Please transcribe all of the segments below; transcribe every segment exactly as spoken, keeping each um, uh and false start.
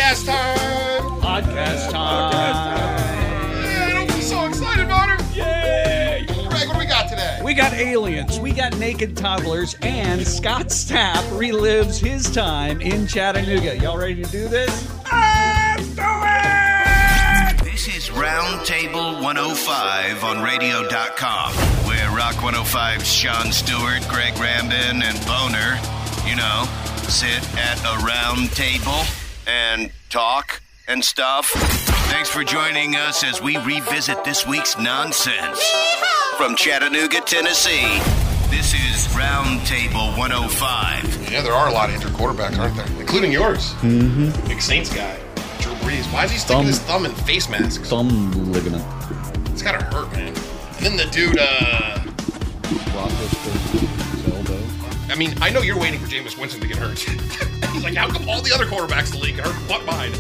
Podcast time! Podcast time. Yeah, don't be so excited, Bonner. Yay! Greg, what do we got today? We got aliens, we got naked toddlers, and Scott Stapp relives his time in Chattanooga. Y'all ready to do this? Let's do it! This is Roundtable one oh five on radio dot com, where Rock one oh five's Sean Stewart, Greg Rambin, and Boner, you know, sit at a round table and talk and stuff. Thanks for joining us as we revisit this week's nonsense. From Chattanooga, Tennessee, this is Roundtable one oh five. Yeah, there are a lot of injured quarterbacks, aren't there? Including yours. Mm-hmm. Big Saints guy, Drew Brees. Why is he sticking Thumb. his thumb in face masks? Thumb ligament. It's gotta hurt, man. And then the dude, uh... elbow. I memean, I know you're waiting for Jameis Winston to get hurt. He's like, how come all the other quarterbacks in the league get hurt, but mine?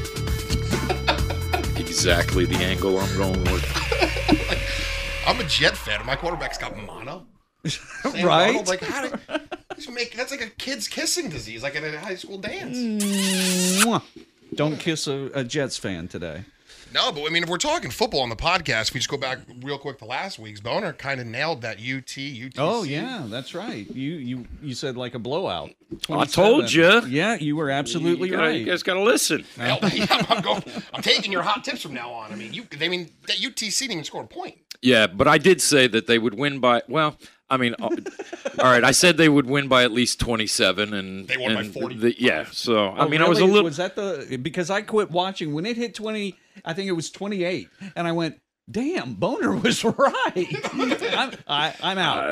Exactly the angle I'm going with. Like, I'm a Jet fan, and my quarterback's got mono. Sam Right? Darnold, like, how do you make that's like a kid's kissing disease, like at a high school dance. Mwah. Don't kiss a, a Jets fan today. No, but I mean, if we're talking football on the podcast, we just go back real quick to last week's. Boner kind of nailed that U T, U T C. Oh yeah, that's right. You you you said like a blowout. I told you. Yeah, you were absolutely you, gotta, right. you guys got to listen. Hell, yeah, I'm, going, I'm taking your hot tips from now on. I mean, you. I mean, that U T C didn't even score a point. Yeah, but I did say that they would win by, well, I mean, all right, I said they would win by at least twenty-seven. And They won by and forty. The, yeah, so, I Oh, mean, I was a really? little. Was that the because I quit watching when it hit twenty? I think it was twenty-eight, and I went, "Damn, Boner was right." I'm, I, I'm out.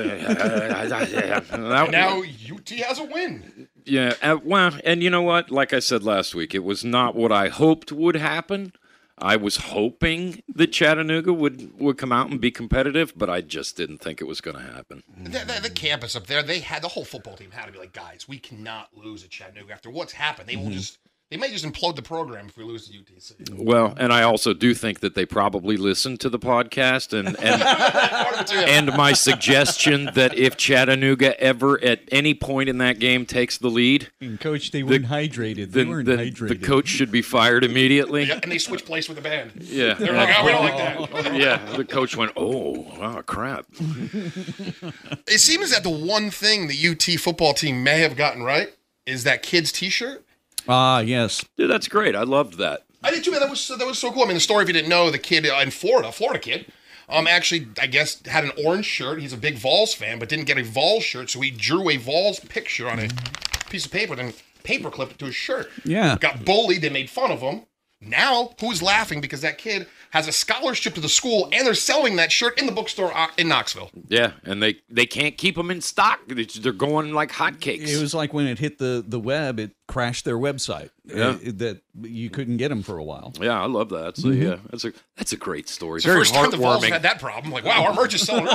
That- Now U T has a win. Yeah, uh, well, and you know what? Like I said last week, it was not what I hoped would happen. I was hoping that Chattanooga would, would come out and be competitive, but I just didn't think it was going to happen. The, the, the campus up there, they had the whole football team had to be like, guys, we cannot lose at Chattanooga after what's happened. They will just. They may just implode the program if we lose to U T C. Well, and I also do think that they probably listened to the podcast and and, and my suggestion that if Chattanooga ever at any point in that game takes the lead, And Coach, they weren't hydrated. They then, weren't then hydrated. the coach should be fired immediately. Yeah, and they switch place with the band. Yeah. They're like, oh, we don't like that. Yeah, the coach went, oh, oh crap. It seems that the one thing the U T football team may have gotten right is that kid's T-shirt. Ah, yes. Dude, that's great. I loved that. I did too, man. That was that was so cool. I mean, the story, if you didn't know, the kid in Florida, Florida kid, um, actually, I guess, had an orange shirt. He's a big Vols fan, but didn't get a Vols shirt, so he drew a Vols picture on a piece of paper, then paper clipped it to his shirt. Yeah. Got bullied. They made fun of him. Now, who's laughing because that kid has a scholarship to the school, and they're selling that shirt in the bookstore in Knoxville. Yeah, and they, they can't keep them in stock. They're going like hotcakes. It was like when it hit the, the web, it crashed their website. Yeah. Uh, that you couldn't get them for a while. Yeah, I love that. So, yeah, that's a that's a great story. It's the Very first time the Vols heartwarming. had that problem. Like, wow, our merch is selling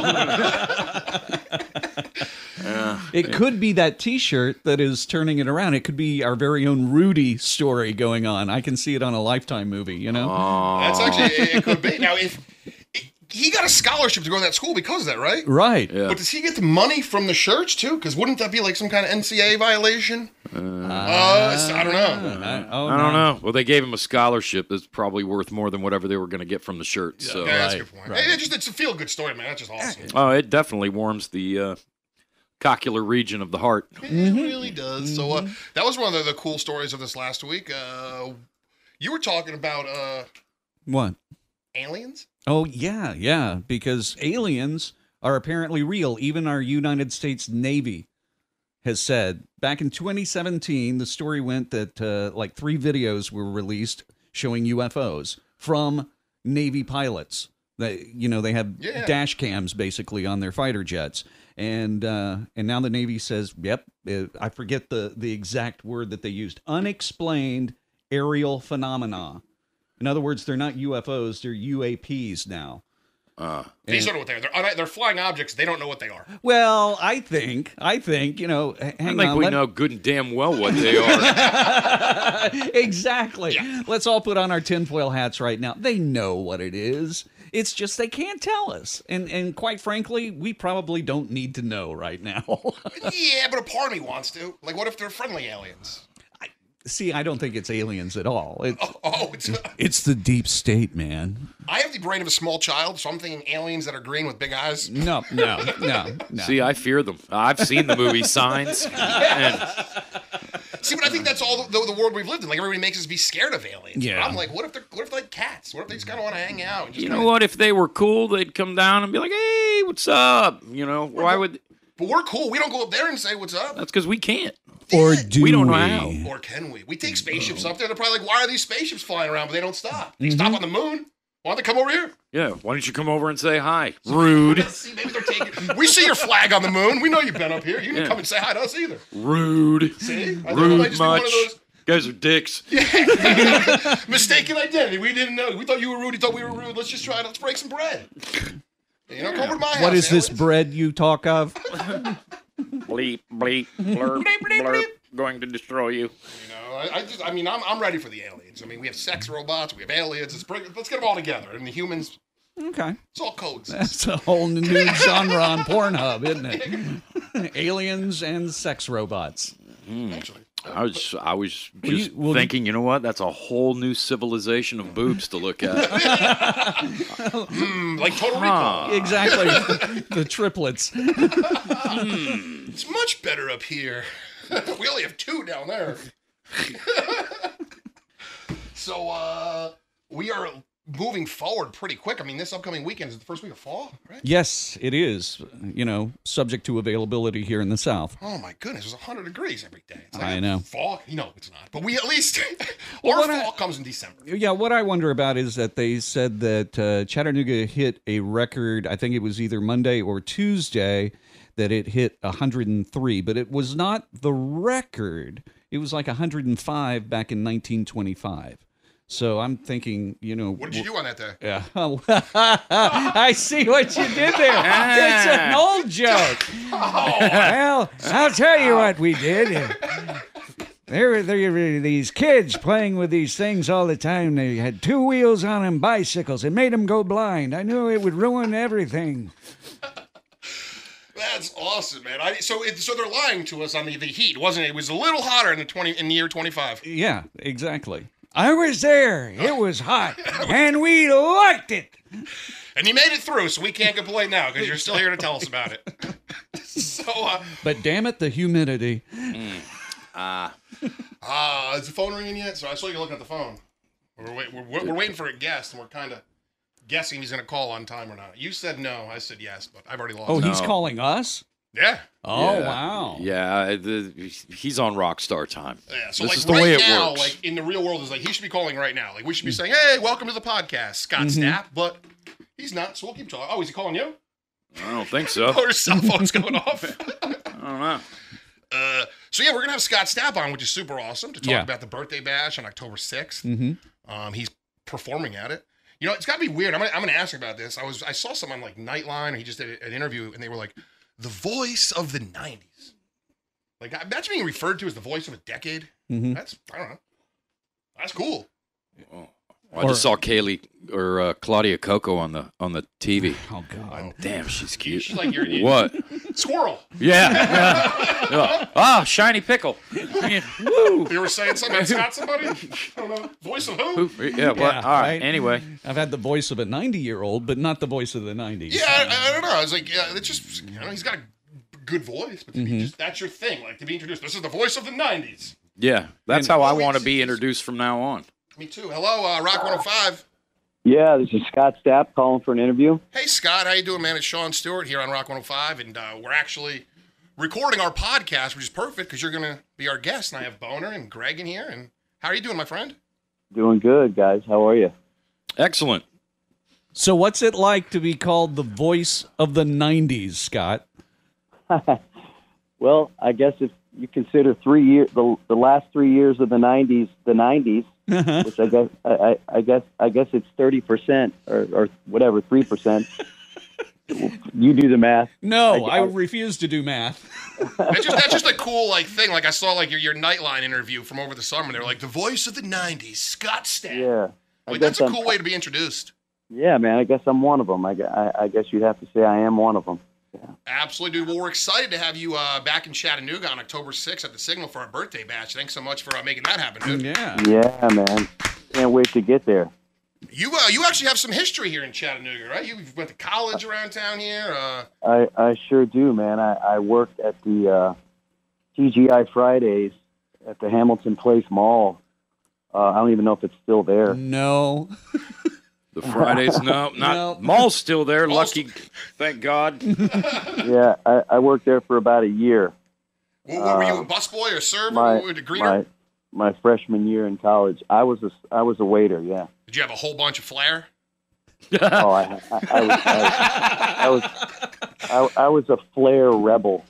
It could be that T-shirt that is turning it around. It could be our very own Rudy story going on. I can see it on a Lifetime movie, you know? That's actually, it, it could be. Now, if it, he got a scholarship to go to that school because of that, right? Right. Yeah. But does he get the money from the shirts, too? Because wouldn't that be like some kind of N C double A violation? Uh, uh, I don't know. I, oh, I don't no. know. Well, they gave him a scholarship that's probably worth more than whatever they were going to get from the shirt. So, Yeah, that's a Right, good point. right. It, it just, it's a feel-good story, man. That's just awesome. oh, it definitely warms the uh, coccular region of the heart. It really does. So uh, that was one of the, the cool stories of this last week. Uh, you were talking about uh, What? aliens? Oh, yeah, yeah, because aliens are apparently real. Even our United States Navy has said. Back in twenty seventeen, the story went that uh, like three videos were released showing U F Os from Navy pilots. They, you know, they have Yeah. dash cams basically on their fighter jets. And uh, and now the Navy says, yep, uh, I forget the, the exact word that they used, unexplained aerial phenomena. In other words, they're not U F Os, they're U A Ps now. Uh, These don't know what they are. They're, un- they're flying objects. They don't know what they are. Well, I think, I think, you know, h- hang I think on. we let- know good and damn well what they are. Exactly. Yeah. Let's all put on our tinfoil hats right now. They know what it is. It's just they can't tell us. And and quite frankly, we probably don't need to know right now. Yeah, but a part of me wants to. Like, what if they're friendly aliens? See, I don't think it's aliens at all. It's, Oh, oh, it's, it's the deep state, man. I have the brain of a small child, so I'm thinking aliens that are green with big eyes. No, no, no, no. See, I fear them. I've seen the movie Signs. And See, but I think that's all the, the, the world we've lived in. Like, everybody makes us be scared of aliens. Yeah. But I'm like, what if they're, what if they're like cats? What if they just kind of want to hang out? And just you kinda, know what? If they were cool, they'd come down and be like, hey, what's up? You know, why would... But we're cool. We don't go up there and say, what's up? That's because we can't. Or do We don't know how. Or can we? We take spaceships up there. They're probably like, why are these spaceships flying around? But they don't stop. They stop on the moon. Why don't they come over here? Yeah, why don't you come over and say hi? Rude. See, maybe they're taking. We see your flag on the moon. We know you've been up here. You didn't Yeah. come and say hi to us either. Rude. See? I think it Rude might just be one much. of those Guys are dicks. mistaken identity. We didn't know. We thought you were rude. You thought we were rude. Let's just try it. Let's break some bread. You know, come over to my house. What is this aliens. bread you talk of? Bleep, bleep, blurp, Bleep, bleep, blurp. bleep. Going to destroy you. You know, I, I just. I mean, I'm. I'm ready for the aliens. I mean, we have sex robots. We have aliens. Let's bring. Let's get them all together. And the humans. Okay. It's all codes. That's a whole new genre on Pornhub, isn't it? Aliens and sex robots. Actually. I was, I was just Well, you- well, thinking, you know what? That's a whole new civilization of boobs to look at. Mm, like Total Recall. Exactly. The triplets. It's much better up here. We only have two down there. So, uh, we are moving forward pretty quick. I mean, this upcoming weekend is the first week of fall, right? Yes, it is. You know, subject to availability here in the South. Oh my goodness, it's one hundred degrees every day. It's like I know. Fall? You know it's not. But we at least, Well, our what I- fall comes in December. Yeah, what I wonder about is that they said that uh, Chattanooga hit a record, I think it was either Monday or Tuesday, that it hit one hundred three, but it was not the record. It was like one hundred five back in nineteen twenty-five. So I'm thinking, you know. What did you do on that day? Yeah. I see what you did there. It's an old joke. Well, I'll tell you what we did. There were, there were these kids playing with these things all the time. They had two wheels on them bicycles. It made them go blind. I knew it would ruin everything. That's awesome, man. I, so, it, so they're lying to us on the, the heat, wasn't it? It was a little hotter in the twenty in the year twenty-five. Yeah, exactly. I was there. It was hot. And we liked it. And you made it through, so we can't complain now because you're still here to tell us about it. So, uh, But damn it, the humidity. uh, is the phone ringing yet? So I saw you looking at the phone. We're, wait, we're, we're waiting for a guest, and we're kind of guessing he's going to call on time or not. You said no. I said yes, but I've already lost. Oh, it. he's No. calling us? Yeah. Oh, Yeah. wow. Yeah, the, he's on Rockstar time. Yeah, so this like is the right way it now, works. like in the real world, is like he should be calling right now. Like we should be saying, "Hey, welcome to the podcast, Scott Stapp," but he's not. So we'll keep talking. Oh, is he calling you? I don't think so. Oh, his cell phone's going off. I don't know. Uh, so yeah, we're gonna have Scott Stapp on, which is super awesome to talk Yeah. about the birthday bash on October sixth. Mm-hmm. Um, he's performing at it. You know, it's got to be weird. I'm gonna, I'm gonna ask him about this. I was I saw someone like Nightline, or he just did an interview, and they were like, the voice of the nineties. Like that's being referred to as the voice of a decade. Mhm. That's I don't know. That's cool. I just saw Kaylee or uh, Claudia Coco on the on the T V. Oh, God. Damn, she's cute. She's like your What? squirrel. Yeah. yeah. Yeah. Ah, shiny pickle. Woo. You were saying something about Scott somebody? I don't know. Voice of who? Who- Yeah, what? Yeah, All right. right. Anyway. I've had the voice of a ninety-year-old, but not the voice of the nineties. Yeah, I, I don't know. I was like, yeah, it's just, you know, he's got a good voice, but to Mm-hmm. be just, that's your thing, like to be introduced. This is the voice of the nineties. Yeah, that's And- how I Oh, want to it's- be introduced from now on. Me too. Hello, uh, Rock one oh five. Yeah, this is Scott Stapp calling for an interview. Hey, Scott, how you doing, man? It's Sean Stewart here on Rock one oh five, and uh, we're actually recording our podcast, which is perfect because you're going to be our guest, and I have Boner and Greg in here. And how are you doing, my friend? Doing good, guys. How are you? Excellent. So what's it like to be called the voice of the nineties, Scott? Well, I guess if you consider three years, the the last three years of the nineties, the nineties, which I guess I, I, I guess I guess it's thirty percent or or whatever, three percent. You do the math. No, I- I, refuse to do math. That's just, that's just a cool like thing. Like I saw like your, your Nightline interview from over the summer. They were like, the voice of the nineties, Scott Stapp. Yeah. I Like, guess that's a I'm- cool way to be introduced. Yeah, man. I guess I'm one of them. I, gu- I, I guess you'd have to say I am one of them. Yeah. Absolutely, dude. Well, we're excited to have you uh, back in Chattanooga on October sixth at the Signal for our birthday bash. Thanks so much for uh, making that happen, dude. Yeah. Yeah, man. Can't wait to get there. You uh, you actually have some history here in Chattanooga, right? You went to college around town here. Uh, I, I sure do, man. I, I worked at the uh, T G I Fridays at the Hamilton Place Mall. Uh, I don't even know if it's still there. No. The Fridays, no, not No. mall's still there. Mall's Lucky, thank God. Yeah, I, I worked there for about a year. what, what were you, Uh, a busboy or server? My, What were you, a greeter? my my freshman year in college, I was a I was a waiter. Yeah. Did you have a whole bunch of flair? Oh, I I, I was I, I was I, I was a flair rebel.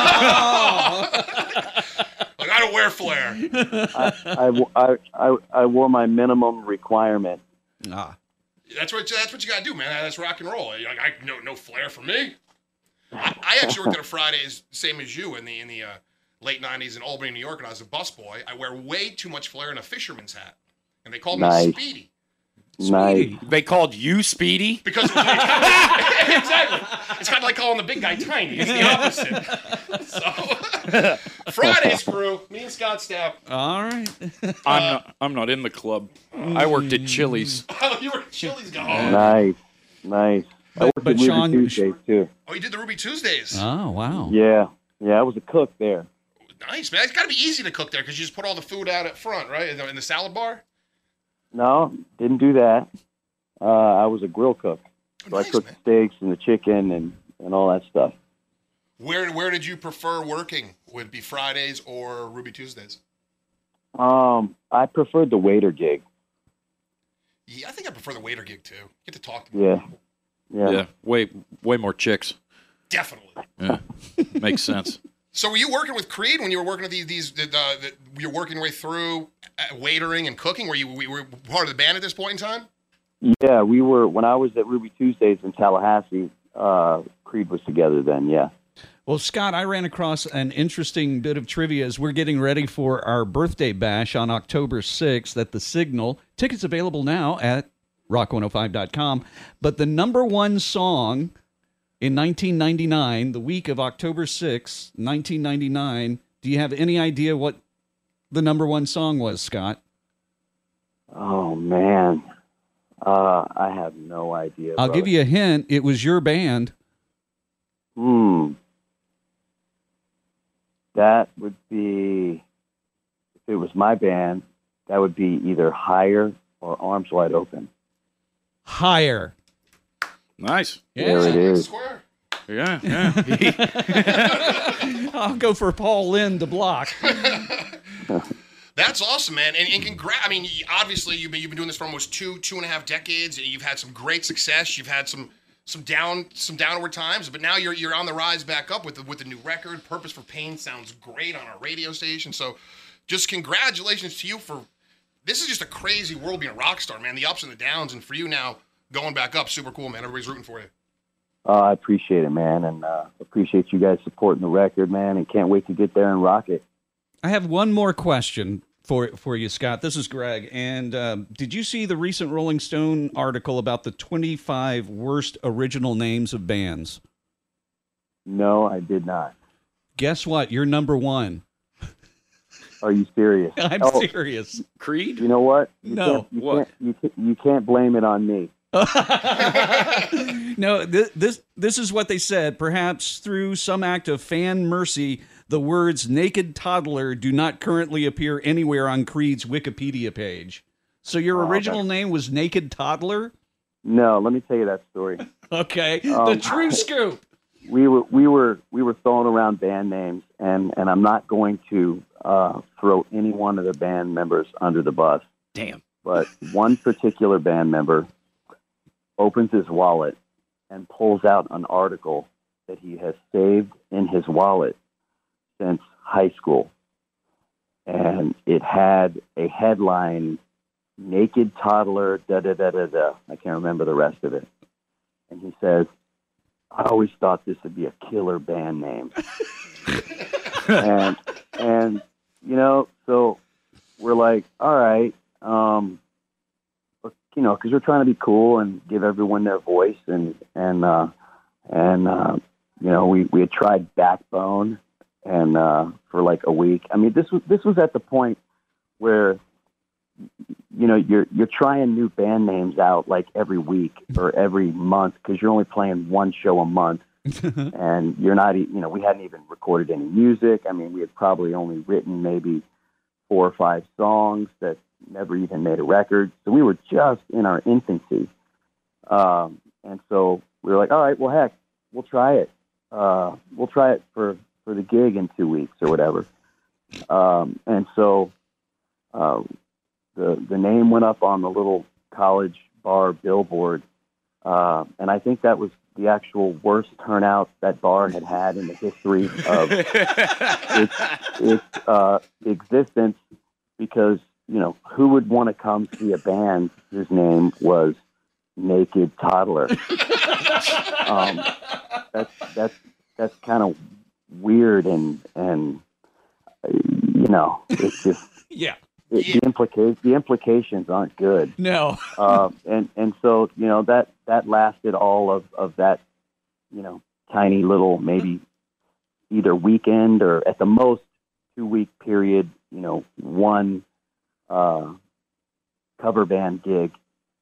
Like, I don't wear flair. I, I, I, I, I wore my minimum requirement. Ah. That's what that's what you gotta do, man. That's rock and roll. Like, I no no flair for me. I, I actually worked at a Fridays, same as you, in the in the uh, late nineties in Albany, New York, and I was a busboy. I wear way too much flair in a fisherman's hat, and they called Nice. me Speedy Nice. They called you Speedy? because it was like, exactly. It's kind of like calling the big guy tiny. It's the opposite. So Fridays crew, me and Scott Stapp. All right. I'm not. I'm not in the club. I worked at Chili's. Oh, you were at Chili's guy. Nice. Nice. I But- worked but at Ruby Sean- Tuesdays, too. Oh, you did the Ruby Tuesdays. Oh, wow. Yeah. Yeah, I was a cook there. Nice, man. It's got to be easy to cook there because you just put all the food out at front, right? In the, in the salad bar. No, didn't do that. Uh, I was a grill cook. Oh, So nice, I cooked man. the steaks and the chicken and, and all that stuff. Where where did you prefer working? Would it be Fridays or Ruby Tuesdays? Um, I preferred the waiter gig. Yeah, I think I prefer the waiter gig too. Get to talk to Yeah. people. Yeah. Yeah, way way more chicks. Definitely. Yeah, makes sense. So were you working with Creed when you were working at these these the, the, you're working your way through uh, waitering and cooking? Were you we were part of the band at this point in time? Yeah, we were, when I was at Ruby Tuesdays in Tallahassee, uh, Creed was together then, yeah. Well, Scott, I ran across an interesting bit of trivia as we're getting ready for our birthday bash on October sixth at the Signal. Tickets available now at rock one oh five dot com. But the number one song in nineteen ninety-nine, the week of October sixth, nineteen ninety-nine, do you have any idea what the number one song was, Scott? Oh, man. Uh, I have no idea. I'll brother. give you a hint. It was your band. Hmm. That would be, if it was my band, that would be either Higher or Arms Wide Open. Higher. Nice. There it is. Square. Yeah, yeah. I'll go for Paul Lynde to block. That's awesome, man. And, and congrats. I mean, you- obviously, you've been, you've been doing this for almost two, two and a half decades, and you've had some great success. You've had some some down some downward times, but now you're you're on the rise back up with the, with the new record. Purpose for Pain sounds great on our radio station. So, just congratulations to you for this is just a crazy world being a rock star, man. The ups and the downs, and for you now going back up, super cool, man. Everybody's rooting for you. Uh, I appreciate it, man, and uh, appreciate you guys supporting the record, man, and can't wait to get there and rock it. I have one more question for for you, Scott. This is Greg. And um, did you see the recent Rolling Stone article about the twenty-five worst original names of bands? No, I did not. Guess what? You're number one. Are you serious? I'm Oh, serious. Creed? You know what? You No. Can't, you, What? Can't, you, can't, you can't blame it on me. No, this, this this is what they said. Perhaps through some act of fan mercy, the words "naked toddler" do not currently appear anywhere on Creed's Wikipedia page. So your Oh, original name was Naked Toddler? No, let me tell you that story. Okay, the Um, true scoop. we were we were we were throwing around band names, and and I'm not going to uh, throw any one of the band members under the bus. Damn. But one particular band member opens his wallet and pulls out an article that he has saved in his wallet since high school, and it had a headline: "Naked Toddler." Da da da da da. I can't remember the rest of it. And he says, "I always thought this would be a killer band name." and and you know, so we're like, all right, um, but, you know, because we're trying to be cool and give everyone their voice, and and uh, and uh, you know, we, we had tried Backbone and uh, for like a week. I mean, this was this was at the point where, you know, you're you're trying new band names out like every week or every month because you're only playing one show a month, and you're not, e- you know, we hadn't even recorded any music. I mean, we had probably only written maybe four or five songs that never even made a record. So we were just in our infancy, um, and so we were like, all right, well, heck, we'll try it. Uh, we'll try it for, for the gig in two weeks or whatever. Um, and so uh, the the name went up on the little college bar billboard, uh, and I think that was the actual worst turnout that bar had had in the history of its, its uh, existence, because, you know, who would want to come see a band whose name was Naked Toddler? um, that's that's that's kind of weird, and and uh, you know, it's just Yeah. it, the implica- the implications aren't good. No. uh, and and so, you know, that that lasted all of, of that, you know, tiny little, maybe either weekend or at the most two week period, you know, one uh, cover band gig,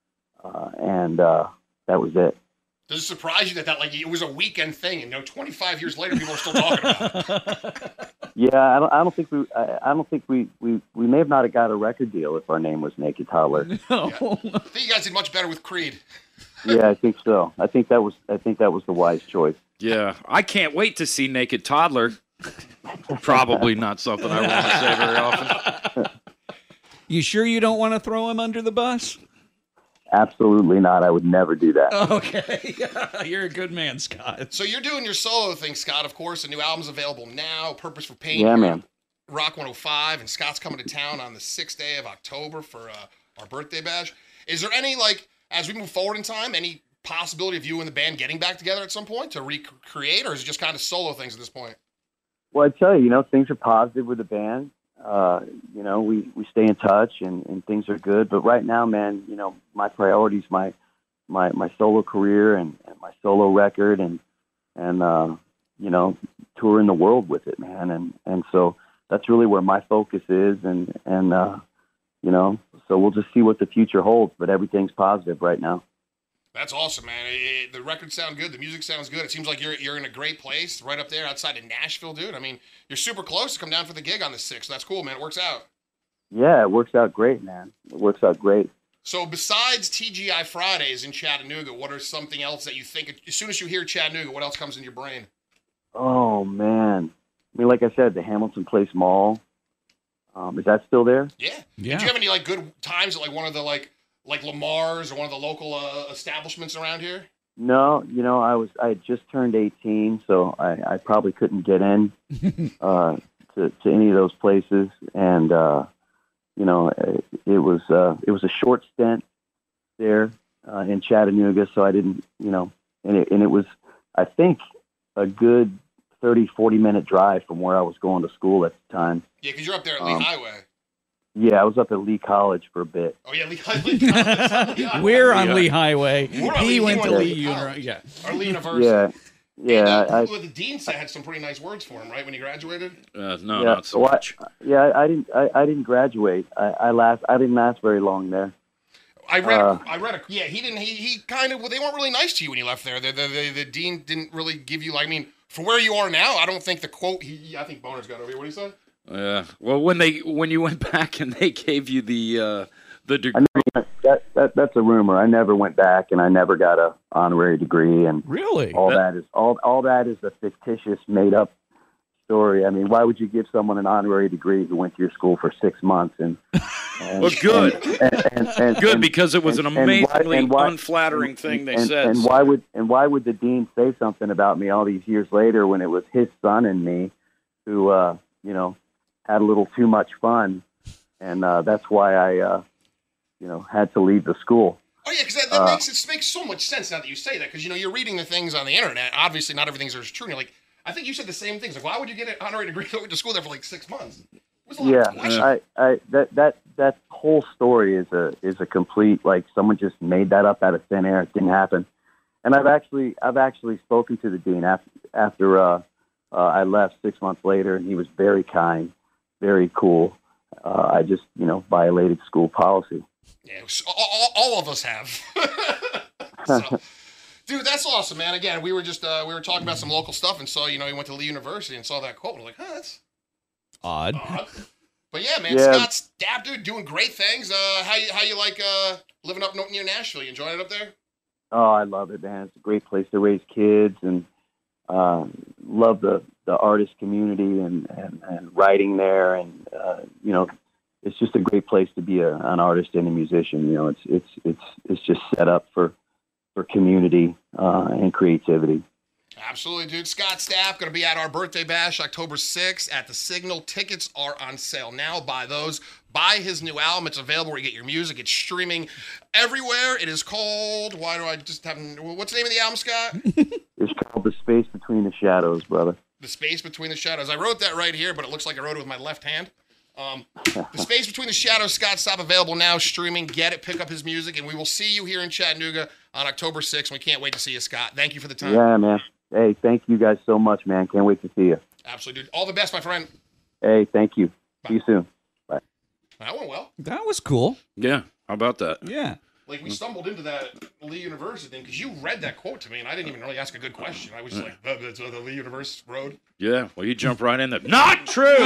uh, and uh, that was it. Does it surprise you that, that like it was a weekend thing, and you know, twenty-five years later, people are still talking about it? Yeah, I don't. I don't think we. I, I don't think we, we. We may have not have got a record deal if our name was Naked Toddler. No. I think you guys did much better with Creed. Yeah, I think so. I think that was. I think that was the wise choice. Yeah, I can't wait to see Naked Toddler. Probably not something I want to say very often. You sure you don't want to throw him under the bus? Absolutely not. I would never do that. Okay. You're a good man, Scott. So you're doing your solo thing, Scott. Of course, the new album's available now. Purpose for Pain. Yeah, man. Rock one oh five, and Scott's coming to town on the sixth day of October for uh, our birthday bash. Is there any, like, as we move forward in time, any possibility of you and the band getting back together at some point to recreate, or is it just kind of solo things at this point? Well, I tell you, you know, things are positive with the band. Uh, you know, we, we stay in touch, and, and things are good. But right now, man, you know, my priorities, my my my solo career and, and my solo record, and and uh, you know, touring the world with it, man. And and so that's really where my focus is, and and uh, you know, so we'll just see what the future holds. But everything's positive right now. That's awesome, man. It, it, the records sound good. The music sounds good. It seems like you're you're in a great place right up there outside of Nashville, dude. I mean, you're super close to come down for the gig on the sixth. That's cool, man. It works out. Yeah, it works out great, man. It works out great. So besides T G I Fridays in Chattanooga, what are something else that you think, as soon as you hear Chattanooga, what else comes in your brain? Oh, man. I mean, like I said, the Hamilton Place Mall. Um, is that still there? Yeah. Yeah. Did you have any, like, good times at, like, one of the, like, like Lamar's or one of the local uh, establishments around here? No, you know, I was I had just turned eighteen, so I, I probably couldn't get in uh, to to any of those places, and uh, you know, it, it was uh, it was a short stint there uh, in Chattanooga, so I didn't, you know, and it and it was, I think, a good thirty, forty minute drive from where I was going to school at the time. Yeah, because you're up there at Lee Um, Highway. Yeah, I was up atLee College for a bit. Oh, yeah, Lee Highway. Lee Highway. We're on Lee Highway. We're on He Lee- went he to went Lee to Uni- college. Yeah. Or Lee University. Yeah, yeah. And, uh, I, well, the dean said had some pretty nice words for him, right, when he graduated? Uh, no, yeah, not so well, I- much. yeah, I, I didn't. I, I didn't graduate. I, I last. I didn't last very long there. I read. Uh, I read. A, yeah, he didn't. He, he kind of. Well, they weren't really nice to you when you left there. The, the the the dean didn't really give you. Like, I mean, for where you are now, I don't think the quote. He, I think Boner's got over here. What do you say? Yeah. Well, when they when you went back and they gave you the uh, the I degree. never went, that, that that's a rumor. I never went back, and I never got a honorary degree, and Really? all That- that is all. All that is a fictitious, made up story. I mean, why would you give someone an honorary degree who went to your school for six months and? and Well, good. And, and, and, Good, and- because it was an and- and why- amazingly and why- unflattering thing they and, said. And why would and why would the dean say something about me all these years later when it was his son and me who, uh, you know, had a little too much fun, and uh, that's why I, uh, you know, had to leave the school. Oh yeah, because that, that Uh, makes it makes so much sense now that you say that. Because you know you're reading the things on the internet. Obviously, not everything's as true. And you're like, I think you said the same things. Like, why would you get an honorary degree? You went to school there for like six months. It was a lot Yeah, of questions. I, I that that that whole story is a is a complete, like, someone just made that up out of thin air. It didn't happen. And I've actually I've actually spoken to the dean after after uh, uh, I left six months later, and he was very kind, very cool. Uh, I just, you know, violated school policy. Yeah, all, all, all of us have. So, dude, that's awesome, man. Again, we were just uh, we were talking about some local stuff and saw, you know, he went to Lee University and saw that quote. And I was like, huh, that's Odd. odd. But yeah, man, Yeah. Scott Stapp, dude, doing great things. Uh, how you how you like uh, living up near Nashville? You enjoying it up there? Oh, I love it, man. It's a great place to raise kids, and uh, love the, the artist community and, and, and writing there. And, uh, you know, it's just a great place to be a, an artist and a musician. You know, it's, it's, it's, it's just set up for, for community uh, and creativity. Absolutely, dude. Scott Stapp going to be at our birthday bash October sixth at the Signal. Tickets are on sale now. Buy those. Buy his new album. It's available where you get your music. It's streaming everywhere. It is called, why do I just have, what's the name of the album, Scott? It's called The Space Between the Shadows, brother. The Space Between the Shadows. I wrote that right here, but it looks like I wrote it with my left hand. Um, the Space Between the Shadows, Scott Stapp, available now, streaming. Get it, pick up his music, and we will see you here in Chattanooga on October sixth. We can't wait to see you, Scott. Thank you for the time. Yeah, man. Hey, thank you guys so much, man. Can't wait to see you. Absolutely, dude. All the best, my friend. Hey, thank you. See you soon. Bye. That went well. That was cool. Yeah. How about that? Yeah. Like, we stumbled into that Lee University thing because you read that quote to me, and I didn't even really ask a good question. I was just like, "Uh, that's uh, the Lee University road." Yeah. Well, you jump right in there. Not true.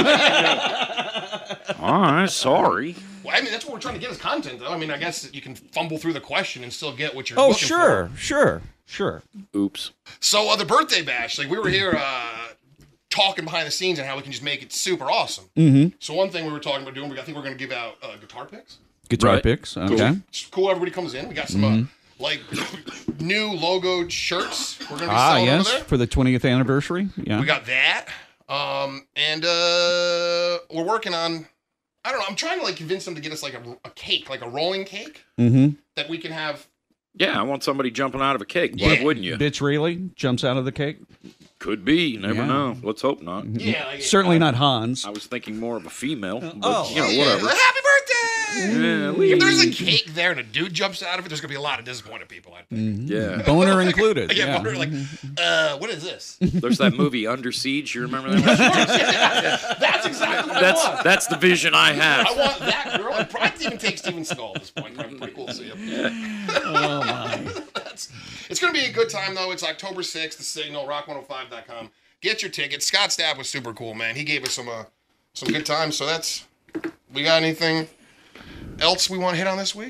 All right. Sorry. Well, I mean, that's what we're trying to get as content, though. I mean, I guess you can fumble through the question and still get what you're Oh, looking sure, for. sure, sure. Oops. So, uh, the birthday bash, like, we were here uh, talking behind the scenes and how we can just make it super awesome. Mm-hmm. So, one thing we were talking about doing, I think we're going to give out uh, guitar picks. Guitar Right. picks. Okay. It's cool. Everybody comes in. We got some, uh, like, new logoed shirts we're going to be Ah, selling yes, over there. for the twentieth anniversary. Yeah. We got that. Um, and uh, we're working on, I don't know, I'm trying to like convince them to get us like a, a cake, like a rolling cake Mm-hmm. that we can have. Yeah, I want somebody jumping out of a cake. Why Yeah. wouldn't you? Bitch really jumps out of the cake. Could be. You never Yeah. know. Let's hope not. Yeah. Like, Certainly not Hans. I was thinking more of a female. But, oh. you know, Yeah, whatever. like, happy birthday! Yeah, If there's a cake there and a dude jumps out of it, there's going to be a lot of disappointed people, I think. yeah. Boner included. Yeah, Yeah. but we're like, uh, what is this? There's that movie Under Siege. You remember that? That's exactly what I that's want. that's the vision I have. I want that girl. I'd probably even take Steven Seagal at this point. That'd be pretty cool to see him. Oh my. That's, it's going to be a good time, though. It's October sixth, the Signal, rock one oh five dot com. Get your tickets. Scott Stapp was super cool, man. He gave us some uh, some good times. So that's, we got anything else we want to hit on this week?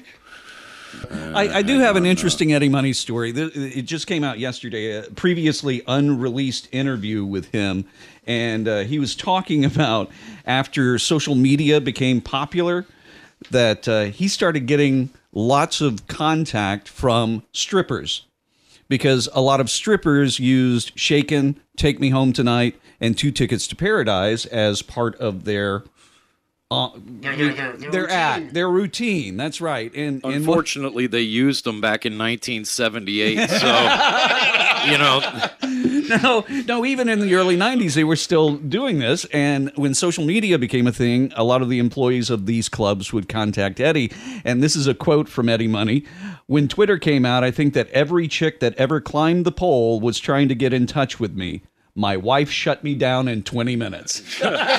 I, I do have an interesting Eddie Money story. Th- It just came out yesterday, a previously unreleased interview with him. And uh, he was talking about after social media became popular, that uh, he started getting lots of contact from strippers. Because a lot of strippers used Shaken, Take Me Home Tonight, and Two Tickets to Paradise as part of their uh, Their, their, their, their, their routine. act, their routine. That's right. And, and what- Unfortunately, they used them back in nineteen seventy-eight. So, you know, No, no, even in the early nineties, they were still doing this. And when social media became a thing, a lot of the employees of these clubs would contact Eddie. And this is a quote from Eddie Money. When Twitter came out, I think that every chick that ever climbed the pole was trying to get in touch with me. My wife shut me down in twenty minutes. He's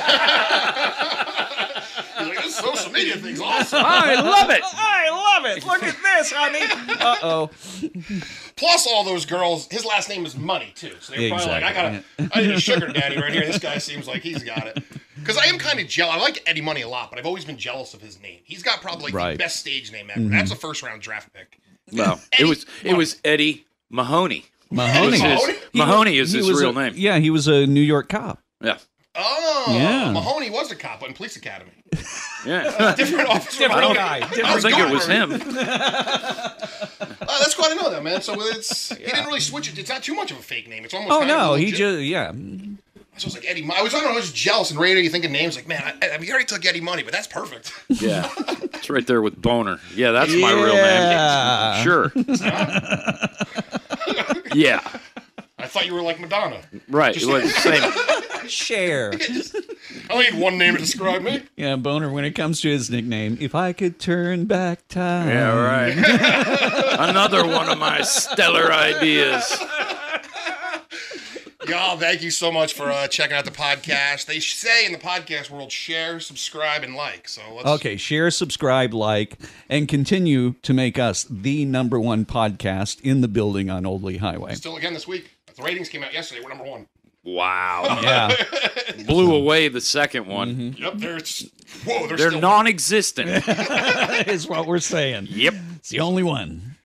like, this social media thing's awesome. I love it. I love it. Look at this, honey. Uh-oh. Plus, all those girls, his last name is Money, too. So they're probably like, I got I need a sugar daddy right here. This guy seems like he's got it. Because I am kind of jealous. I like Eddie Money a lot, but I've always been jealous of his name. He's got probably like Right. the best stage name ever. That's a first round draft pick. well, it was it was Eddie Mahoney. Mahoney. Was his- Mahoney? Mahoney is He his was real a- name. Yeah, he was a New York cop. Yeah. Oh, Yeah. Mahoney was a cop in Police Academy. Yeah. Different officer. Different Mahoney. guy. I I was think it going was for him. Oh, that's quite to know that, man. So it's he didn't really switch it. It's not too much of a fake name. It's almost. Oh, kind of no, he legit. just, yeah. So it's like Eddie. Mon- I was I don't know. I was jealous and radio. You thinking names like, man, I, I, we already took Eddie Money, but that's perfect. Yeah. It's right there with Boner. Yeah, that's my real Yeah. name. Sure. Yeah. I thought you were like Madonna. Right. Just- It was the same. Share. I don't need one name to describe me. Yeah, Boner, when it comes to his nickname, if I could turn back time. Yeah, right. Another one of my stellar ideas. Y'all, thank you so much for uh, checking out the podcast. They say in the podcast world, share, subscribe, and like. So let's. Okay, share, subscribe, like, and continue to make us the number one podcast in the building on Old Lee Highway. Still again this week. The ratings came out yesterday. We're number one. Wow. Yeah. Blew away the second one. Mm-hmm. Yep, they're whoa, they're, They're still non-existent. Is what we're saying. Yep. It's the only one.